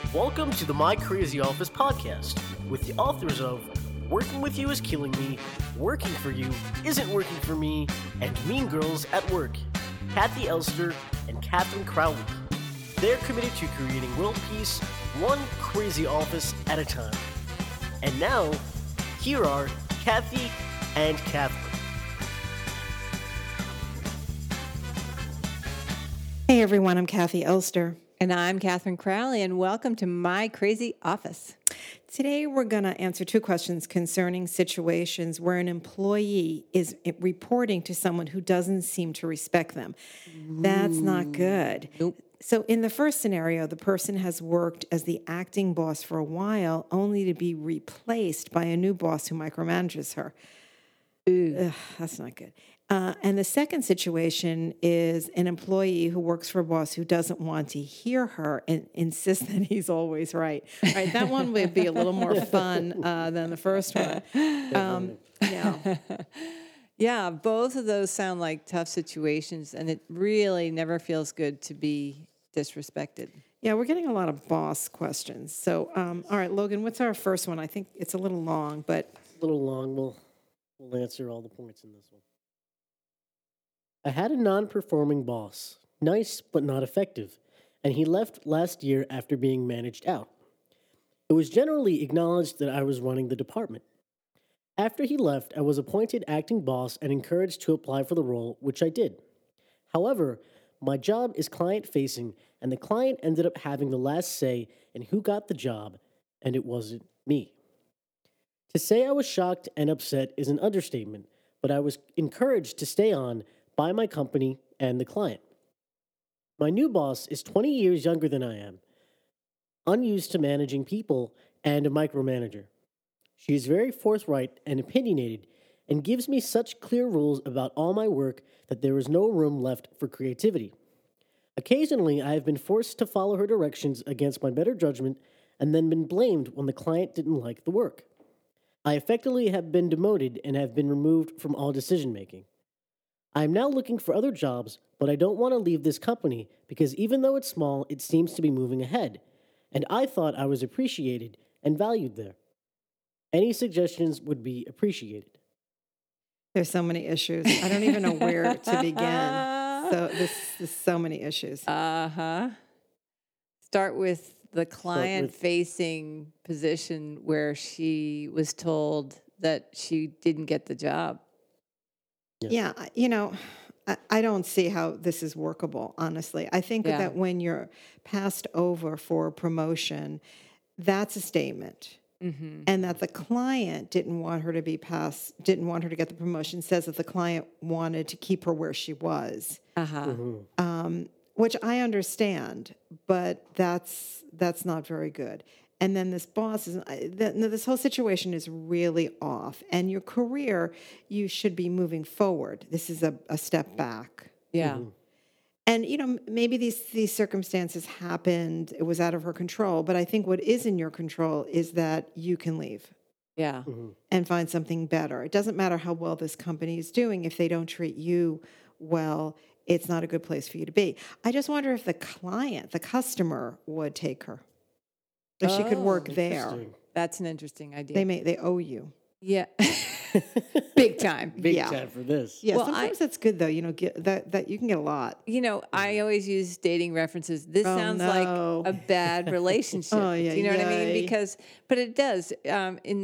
Welcome to the My Crazy Office podcast with the authors of Working With You Is Killing Me, Working For You Isn't Working For Me, and Mean Girls at Work, Kathy Elster and Catherine Crowley. They're committed to creating world peace, one crazy office at a time. And now, here are Kathy and Catherine. Hey everyone, I'm Kathy Elster. And I'm Catherine Crowley, and welcome to My Crazy Office. Today we're going to answer two questions concerning situations where an employee is reporting to someone who doesn't seem to respect them. That's not good. Nope. So in the first scenario, the person has worked as the acting boss for a while, only to be replaced by a new boss who micromanages her. Ugh, that's not good. And the second situation is an employee who works for a boss who doesn't want to hear her and insists that he's always right. Right, that one would be a little more fun than the first one. Yeah, both of those sound like tough situations, and it really never feels good to be disrespected. Yeah, we're getting a lot of boss questions. So, all right, Logan, what's our first one? I think it's a little long, but... A little long, we'll answer all the points in this one. I had a non-performing boss, nice but not effective, and he left last year after being managed out. It was generally acknowledged that I was running the department. After he left, I was appointed acting boss and encouraged to apply for the role, which I did. However, my job is client-facing, and the client ended up having the last say in who got the job, and it wasn't me. To say I was shocked and upset is an understatement, but I was encouraged to stay on by my company and the client. My new boss is 20 years younger than I am, unused to managing people, and a micromanager. She is very forthright and opinionated and gives me such clear rules about all my work that there is no room left for creativity. Occasionally, I have been forced to follow her directions against my better judgment and then been blamed when the client didn't like the work. I effectively have been demoted and have been removed from all decision-making. I am now looking for other jobs, but I don't want to leave this company because even though it's small, it seems to be moving ahead, and I thought I was appreciated and valued there. Any suggestions would be appreciated. There's so many issues. I don't even know where to begin. So there's so many issues. Start with the client-facing position where she was told that she didn't get the job. Yeah, I don't see how this is workable, honestly. I think that when you're passed over for a promotion, that's a statement. Mm-hmm. And that the client didn't want her to get the promotion, says that the client wanted to keep her where she was. Which I understand, but that's not very good. And then this boss this whole situation is really off. And your career, you should be moving forward. This is a step back. Yeah. Mm-hmm. And, maybe these circumstances happened. It was out of her control. But I think what is in your control is that you can leave. Yeah. Mm-hmm. And find something better. It doesn't matter how well this company is doing. If they don't treat you well, it's not a good place for you to be. I just wonder if the customer would take her. If she could work there. That's an interesting idea. They owe you. Yeah. Big time. Big time for this. Yeah, well, sometimes that's good, though. That you can get a lot. I always use dating references. This sounds like a bad relationship. Oh, yeah. Do you know what I mean? But it does. In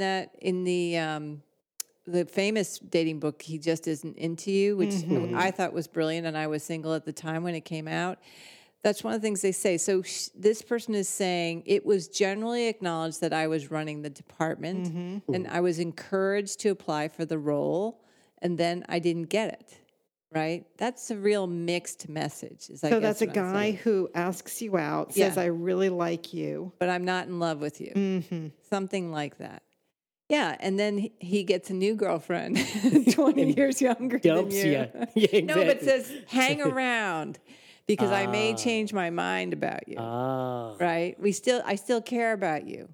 the famous dating book, He Just Isn't Into You, which I thought was brilliant, and I was single at the time when it came out. That's one of the things they say. So this person is saying, it was generally acknowledged that I was running the department, and I was encouraged to apply for the role, and then I didn't get it, right? That's a real mixed message. So that's a guy who asks you out, says, I really like you. But I'm not in love with you. Mm-hmm. Something like that. Yeah, and then he gets a new girlfriend, 20 years younger than you. Yeah, exactly. No, but says, hang around. Because I may change my mind about you, right? I still care about you.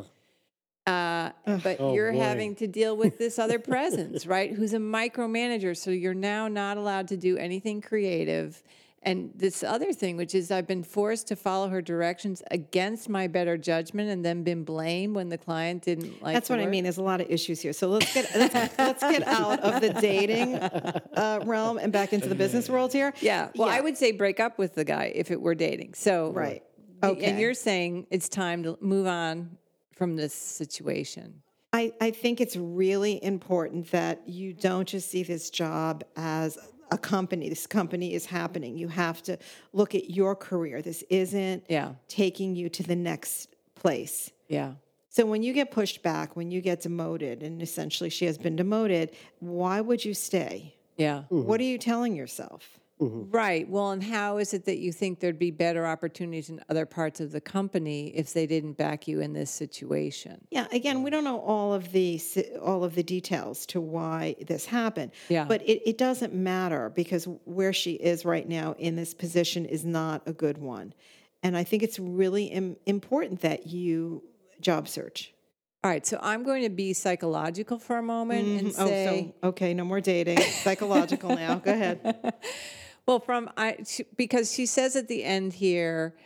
But you're having to deal with this other presence, right? Who's a micromanager. So you're now not allowed to do anything creative. And this other thing, which is I've been forced to follow her directions against my better judgment and then been blamed when the client didn't like That's what I mean. There's a lot of issues here. So let's get out of the dating realm and back into the business world here. Yeah. Well, I would say break up with the guy if it were dating. So right. Okay. And you're saying it's time to move on from this situation. I think it's really important that you don't just see this job as a company. This company is happening. You have to look at your career. This isn't taking you to the next place. Yeah. So when you get pushed back, when you get demoted, and essentially she has been demoted, why would you stay? Yeah. Mm-hmm. What are you telling yourself? Mm-hmm. Right. Well, and how is it that you think there'd be better opportunities in other parts of the company if they didn't back you in this situation? Yeah. Again, we don't know all of the details to why this happened. Yeah. But it doesn't matter because where she is right now in this position is not a good one. And I think it's really important that you job search. All right, so I'm going to be psychological for a moment and say... okay, no more dating. Psychological now. Go ahead. Well, because she says at the end here,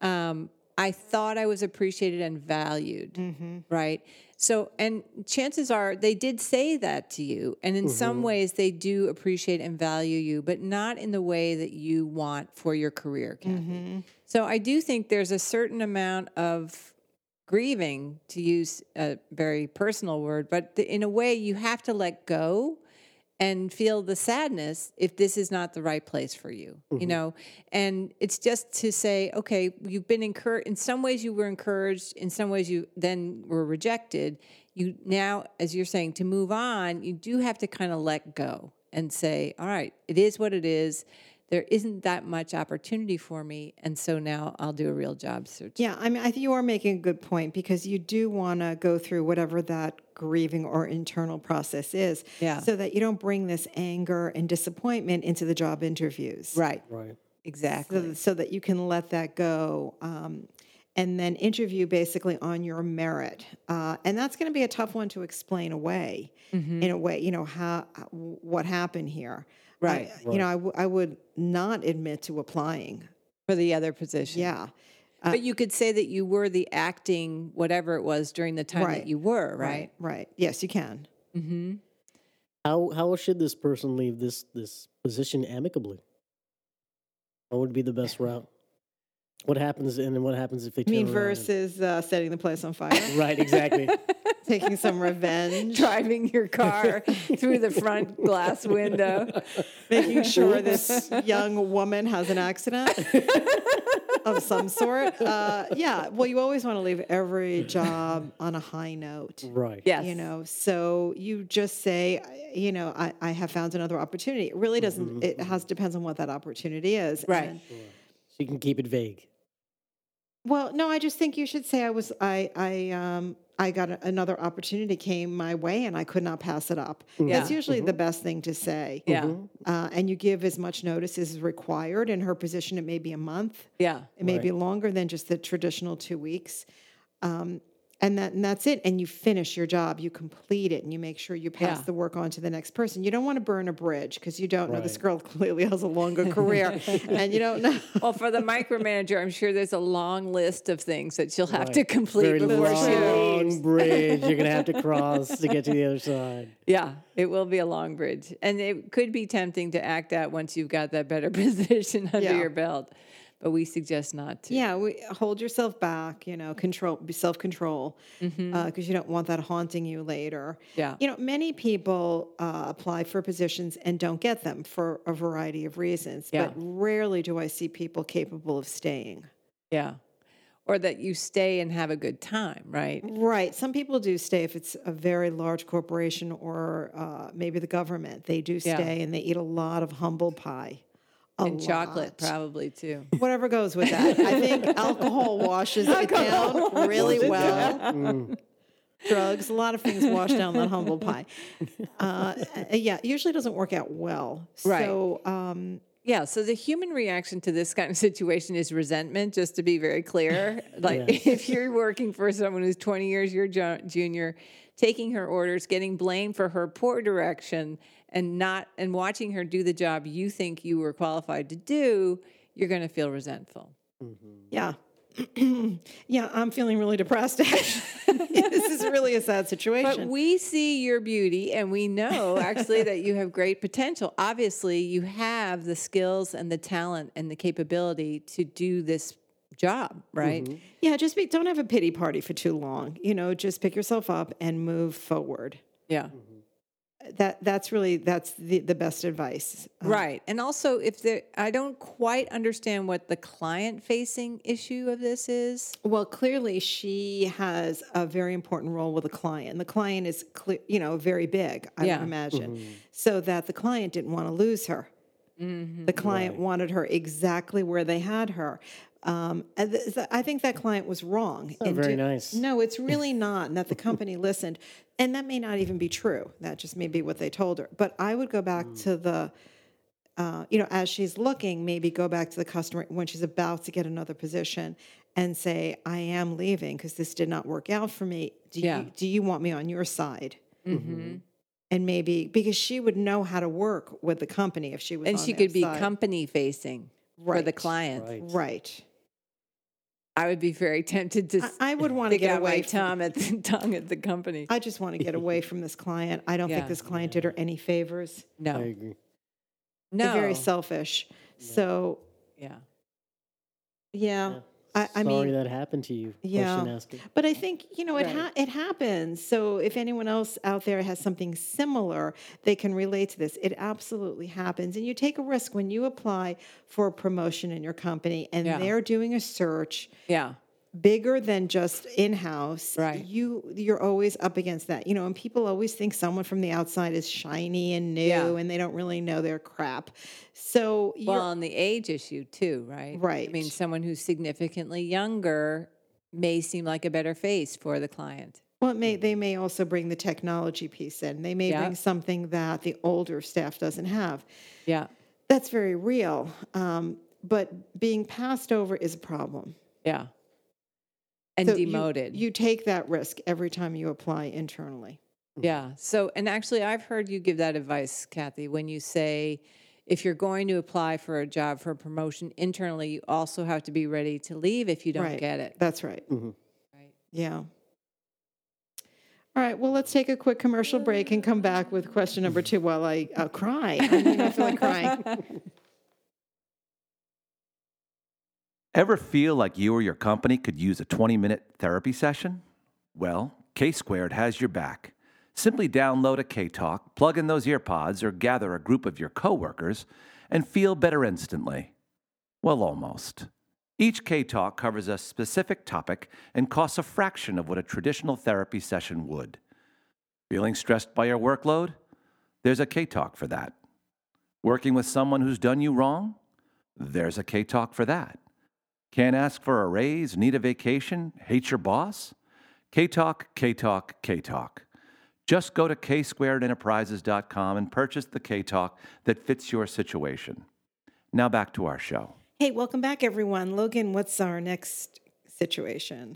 I thought I was appreciated and valued, right? So, and chances are they did say that to you, and in some ways they do appreciate and value you, but not in the way that you want for your career, Kathy. So I do think there's a certain amount of grieving, to use a very personal word, but in a way you have to let go and feel the sadness if this is not the right place for you, you know? And it's just to say, okay, you've been encouraged. In some ways you were encouraged. In some ways you then were rejected. You now, as you're saying, to move on, you do have to kind of let go and say, all right, it is what it is. There isn't that much opportunity for me, and so now I'll do a real job search. Yeah, I mean, I think you are making a good point because you do want to go through whatever that grieving or internal process is so that you don't bring this anger and disappointment into the job interviews. Right. Exactly. So that you can let that go and then interview basically on your merit. And that's going to be a tough one to explain away in a way, you know, what happened here. Right. You know, I would not admit to applying for the other position. Yeah. But you could say that you were the acting, whatever it was, during the time that you were, right? Right. Yes, you can. Mm-hmm. How should this person leave this position amicably? What would be the best route? What happens if they turn around? Versus setting the place on fire? Right, exactly. Taking some revenge. Driving your car through the front glass window. Making sure this young woman has an accident of some sort. Yeah, well, you always want to leave every job on a high note. Right. Yes. You know, so you just say, you know, I have found another opportunity. It really doesn't, depends on what that opportunity is. Right. And, So you can keep it vague. well, no, I just think you should say I got another opportunity came my way and I could not pass it up. Yeah. That's usually the best thing to say. Yeah. And you give as much notice as is required. In her position, it may be a month. Yeah. It may be longer than just the traditional 2 weeks. And that's it. And you finish your job, you complete it, and you make sure you pass the work on to the next person. You don't want to burn a bridge because you don't know this girl clearly has a longer career, and you don't know. Well, for the micromanager, I'm sure there's a long list of things that she'll have to complete Very before she long leaves. bridge you're going to have to cross to get to the other side. Yeah, it will be a long bridge. And it could be tempting to act out once you've got that better position under your belt. But we suggest not to. Yeah, hold yourself back, you know, be self-control, because you don't want that haunting you later. Yeah. You know, many people apply for positions and don't get them for a variety of reasons, but rarely do I see people capable of staying. Yeah. Or that you stay and have a good time, right? Right. Some people do stay if it's a very large corporation or maybe the government. They do stay and they eat a lot of humble pie. And chocolate, probably, too. Whatever goes with that. I think alcohol washes it down really well. Drugs, a lot of things wash down that humble pie. Usually doesn't work out well. Right. So, so the human reaction to this kind of situation is resentment, just to be very clear. Like, if you're working for someone who's 20 years your junior, taking her orders, getting blamed for her poor direction, and watching her do the job you think you were qualified to do, you're going to feel resentful. Yeah. Yeah, I'm feeling really depressed. This is really a sad situation. But we see your beauty, and we know actually that you have great potential. Obviously, you have the skills and the talent and the capability to do this job, right? Yeah, don't have a pity party for too long. Just pick yourself up and move forward. Yeah. That's the best advice. Right. And also, I don't quite understand what the client-facing issue of this is. Well, clearly she has a very important role with the client. The client is very big, I would imagine, so that the client didn't want to lose her. The client wanted her exactly where they had her. I think that client was wrong. Not very nice. No, it's really not. And that the company listened. And that may not even be true. That just may be what they told her. But I would go back to the, as she's looking, maybe go back to the customer when she's about to get another position and say, I am leaving because this did not work out for me. Do you want me on your side? Mm-hmm. And maybe, because she would know how to work with the company if she was on And she their could be side. company facing for the client. Right. I would be very tempted to I would want to get away tongue at the company. I just want to get away from this client. I don't think this client did her any favors. No. I agree. No. They're very selfish. So, yeah. I mean, Sorry that happened to you. Yeah. Question asker. But I think, it happens. So if anyone else out there has something similar, they can relate to this. It absolutely happens. And you take a risk when you apply for a promotion in your company and they're doing a search bigger than just in-house. Right. You're always up against that. And people always think someone from the outside is shiny and new and they don't really know their crap. So on the age issue too, right? Right. I mean, someone who's significantly younger may seem like a better face for the client. Well, they may also bring the technology piece in. They may bring something that the older staff doesn't have. Yeah. That's very real. But being passed over is a problem. Yeah. And so demoted. You take that risk every time you apply internally. Yeah. So, and actually, I've heard you give that advice, Kathy, when you say, if you're going to apply for a job for a promotion internally, you also have to be ready to leave if you don't get it. That's right. Mm-hmm. Right. Yeah. All right. Well, let's take a quick commercial break and come back with question number 2 while I cry. I feel like crying. Ever feel like you or your company could use a 20-minute therapy session? Well, K-Squared has your back. Simply download a K-Talk, plug in those earpods, or gather a group of your coworkers and feel better instantly. Well, almost. Each K-Talk covers a specific topic and costs a fraction of what a traditional therapy session would. Feeling stressed by your workload? There's a K-Talk for that. Working with someone who's done you wrong? There's a K-Talk for that. Can't ask for a raise, need a vacation, hate your boss? K-Talk, K-Talk, K-Talk. Just go to ksquaredenterprises.com and purchase the K-Talk that fits your situation. Now back to our show. Hey, welcome back, everyone. Logan, what's our next situation?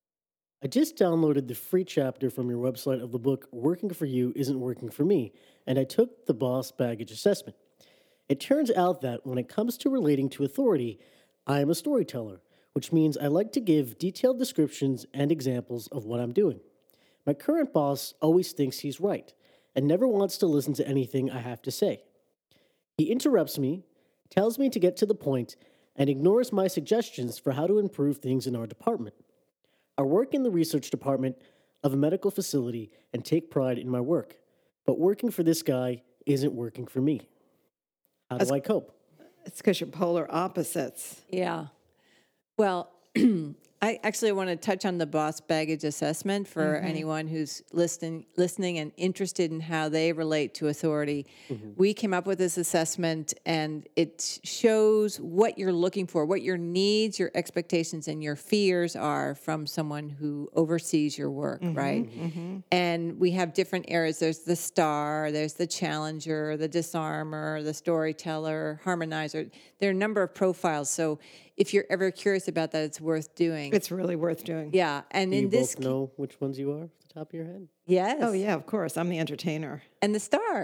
I just downloaded the free chapter from your website of the book, Working for You Isn't Working for Me, and I took the boss baggage assessment. It turns out that when it comes to relating to authority, I am a storyteller, which means I like to give detailed descriptions and examples of what I'm doing. My current boss always thinks he's right and never wants to listen to anything I have to say. He interrupts me, tells me to get to the point, and ignores my suggestions for how to improve things in our department. I work in the research department of a medical facility and take pride in my work, but working for this guy isn't working for me. How do I cope? It's because you're polar opposites. Yeah. Well, I actually want to touch on the boss baggage assessment for anyone who's listening and interested in how they relate to authority. We came up with this assessment, and it shows what you're looking for, what your needs, your expectations, and your fears are from someone who oversees your work, right? And we have different areas. There's the star, there's the challenger, the disarmer, the storyteller, harmonizer. There are a number of profiles. So if you're ever curious about that, it's worth doing. It's really worth doing. Yeah, and Do in you this, both know which ones you are off the top of your head? yes, Oh, yeah, of course. I'm the entertainer. and the star.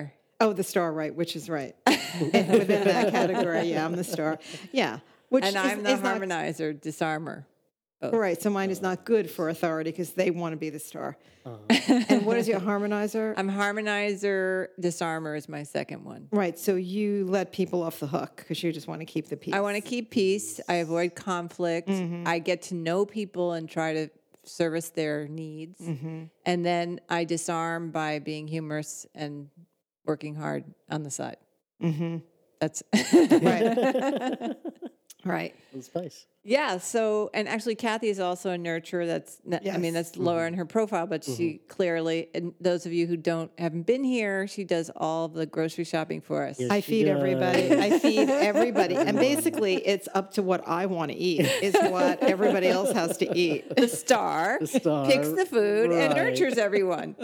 Oh, the star, right, which is right. Within that category, yeah, I'm the star. Yeah. And I'm the harmonizer, disarmer. Both. Right, so mine is not good for authority because they want to be the star. And what is your harmonizer? I'm harmonizer, disarmer is my second one. Right, so you let people off the hook because you just want to keep the peace. I want to keep peace. I avoid conflict. I get to know people and try to service their needs. And then I disarm by being humorous and working hard on the side. That's right. Right. That's nice. Yeah. So, and actually, Kathy is also a nurturer. That's, I mean, that's lower in her profile, but she clearly, and those of you who haven't been here, she does all the grocery shopping for us. Yes, I feed everybody. I feed everybody. And basically, it's up to what I want to eat is what everybody else has to eat. The star picks the food and nurtures everyone.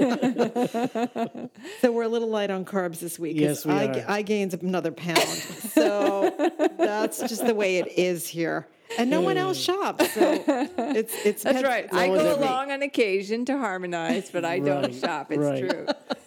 So we're a little light on carbs this week. Yes, we are. I gained another pound. So that's just the way it is here. And no one else shops. So it's that's right. I go along on occasion to harmonize, but I don't shop. It's true.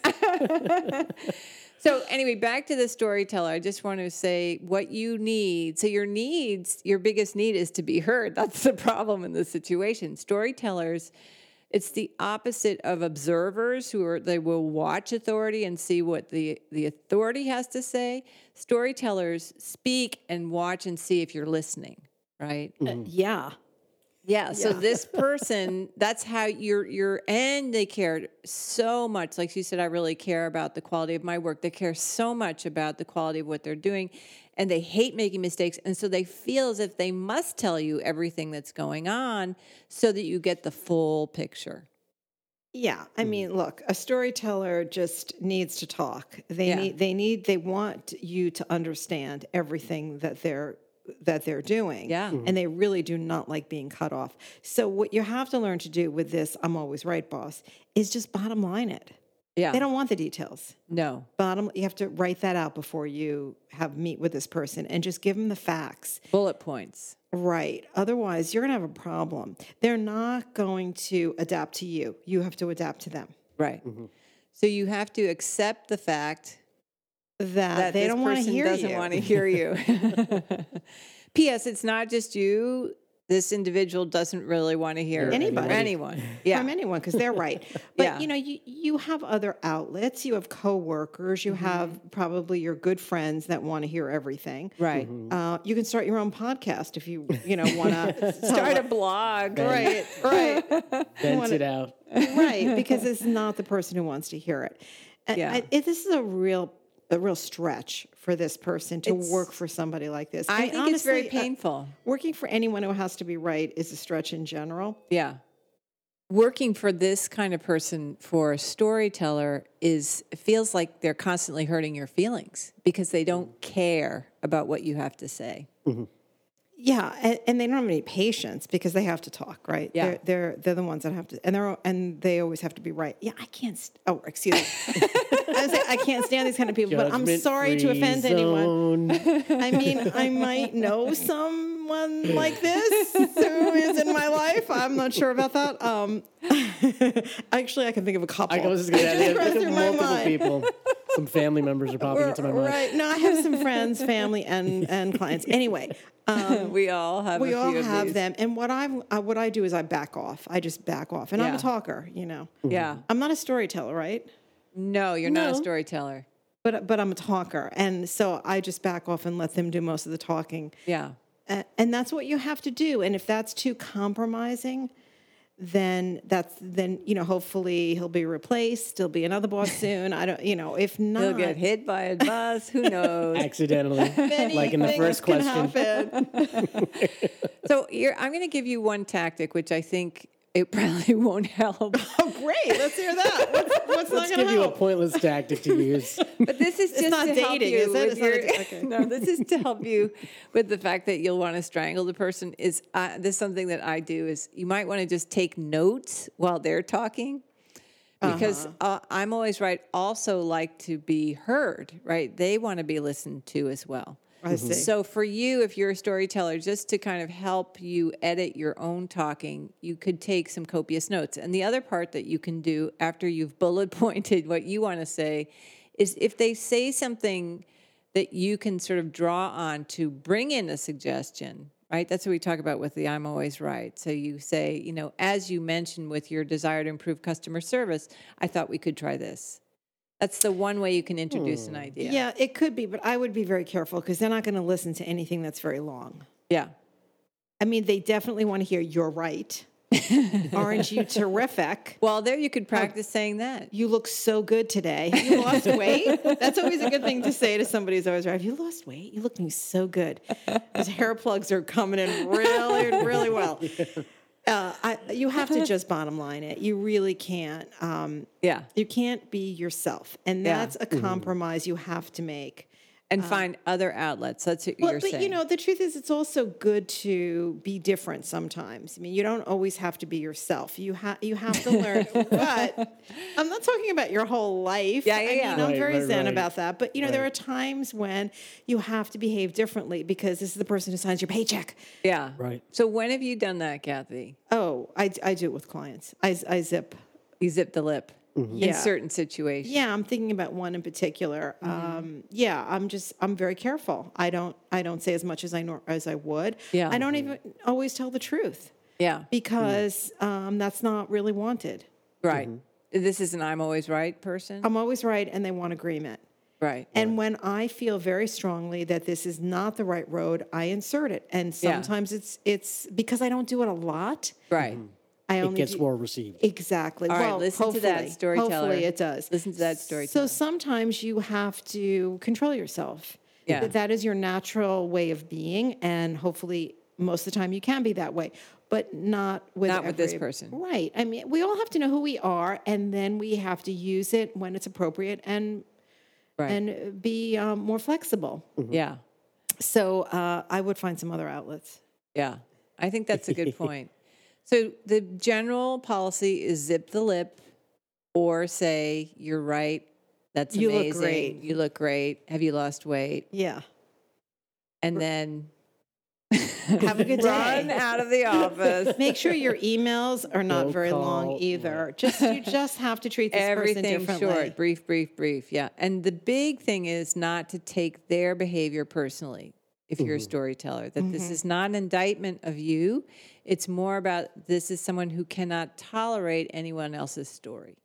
So anyway, back to the storyteller. I just want to say what you need. So your biggest need is to be heard. That's the problem in this situation. Storytellers, it's the opposite of observers they will watch authority and see what the authority has to say. Storytellers speak and watch and see if you're listening. Right? Yeah. So this person, that's how and they care so much. Like she said, I really care about the quality of my work. They care so much about the quality of what they're doing, and they hate making mistakes. And so they feel as if they must tell you everything that's going on so that you get the full picture. Yeah. I mean, look, a storyteller just needs to talk. They want you to understand everything that they're doing. Yeah. And they really do not like being cut off. So what you have to learn to do with this, I'm always right, boss, is just bottom line it. Yeah. They don't want the details. No. You have to write that out before you meet with this person and just give them the facts. Bullet points. Right. Otherwise, you're going to have a problem. They're not going to adapt to you. You have to adapt to them. Right. So you have to accept the fact that they don't want to hear you. Doesn't want to hear you. P.S. It's not just you. This individual doesn't really want to hear anyone. Yeah. From anyone, because they're right. But, you have other outlets. You have coworkers. You have probably your good friends that want to hear everything. Right. You can start your own podcast if you want to. Start a blog. Right. Vent it out. Right, because it's not the person who wants to hear it. This is a real stretch for this person to work for somebody like this. I think honestly, it's very painful. Working for anyone who has to be right is a stretch in general. Yeah. Working for this kind of person, for a storyteller, feels like they're constantly hurting your feelings because they don't care about what you have to say. Yeah, and they don't have any patience because they have to talk, right? Yeah. They're the ones that have to, and they always have to be right. Yeah, I can't. Excuse me. I can't stand these kind of people. But I'm sorry to offend anyone. I mean, I might know someone like this who is in my life. I'm not sure about that. Actually, I can think of a couple. I was just going to think of multiple people. Some family members are popping into my mind. Right. No, I have some friends, family, and clients. Anyway. We all have. We all have them, and what I do is I back off. I just back off, and I'm a talker. Yeah. I'm not a storyteller, right? No, you're not a storyteller. But I'm a talker, and so I just back off and let them do most of the talking. Yeah. And that's what you have to do. And if that's too compromising, then hopefully he'll be replaced. There'll be another boss soon. If not, he'll get hit by a bus. Who knows? Accidentally, like in the first question. So I'm going to give you one tactic, which I think it probably won't help. Oh, great! Let's hear that. What's not going to help? Let's give you a pointless tactic to use. But this is just not to help dating, you is it? with Okay. No, this is to help you with the fact that you'll want to strangle the person. This is something that I do. Is you might want to just take notes while they're talking, because I'm always right. Also, like to be heard. Right? They want to be listened to as well. I see. So for you, if you're a storyteller, just to kind of help you edit your own talking, you could take some copious notes. And the other part that you can do after you've bullet pointed what you want to say is if they say something that you can sort of draw on to bring in a suggestion, right? That's what we talk about with the I'm always right. So you say, you know, as you mentioned with your desire to improve customer service, I thought we could try this. That's the one way you can introduce an idea. Yeah, it could be, but I would be very careful because they're not going to listen to anything that's very long. Yeah. I mean, they definitely want to hear, you're right. Aren't you terrific? Well, there you could practice saying that. You look so good today. Have you lost weight? That's always a good thing to say to somebody who's always right. Have you lost weight? You looking so good. Those hair plugs are coming in really, really well. You have to just bottom line it. You really can't. You can't be yourself. And that's a compromise you have to make. And find other outlets. That's what you're saying. But, you know, the truth is it's also good to be different sometimes. I mean, you don't always have to be yourself. You have to learn. But I'm not talking about your whole life. Yeah. I mean, I'm very zen about that. But, you know, there are times when you have to behave differently because this is the person who signs your paycheck. Yeah. Right. So when have you done that, Kathy? Oh, I do it with clients. I zip. You zip the lip in certain situations. Yeah, I'm thinking about one in particular. I'm very careful. I don't say as much as I would. Yeah. I don't even always tell the truth. Yeah. Because that's not really wanted. Right. This is an I'm always right person? I'm always right, and they want agreement. Right. And when I feel very strongly that this is not the right road, I insert it. And sometimes it's because I don't do it a lot. Right. It gets well received. Exactly. All right, listen to that storyteller. Hopefully it does. Listen to that storyteller. So sometimes you have to control yourself. Yeah. That is your natural way of being, and hopefully most of the time you can be that way, but not with this person. Right. I mean, we all have to know who we are, and then we have to use it when it's appropriate and be more flexible. Mm-hmm. Yeah. So I would find some other outlets. Yeah. I think that's a good point. So the general policy is zip the lip or say, you're right. That's amazing. You look great. You look great. Have you lost weight? Yeah. And then have a good day. Run out of the office. Make sure your emails are not very long either. You just have to treat this person differently. Short, brief. Yeah. And the big thing is not to take their behavior personally. If you're a storyteller, that this is not an indictment of you. It's more about this is someone who cannot tolerate anyone else's story.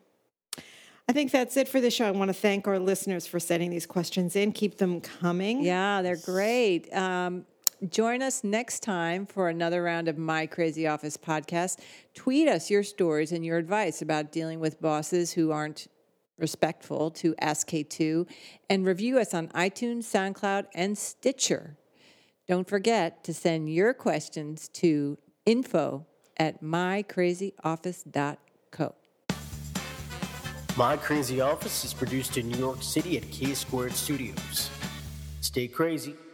I think that's it for the show. I want to thank our listeners for sending these questions in. Keep them coming. Yeah, they're great. Join us next time for another round of My Crazy Office podcast. Tweet us your stories and your advice about dealing with bosses who aren't respectful to Ask K2, and review us on iTunes, SoundCloud, and Stitcher. Don't forget to send your questions to info@mycrazyoffice.co. My Crazy Office is produced in New York City at K Squared Studios. Stay crazy.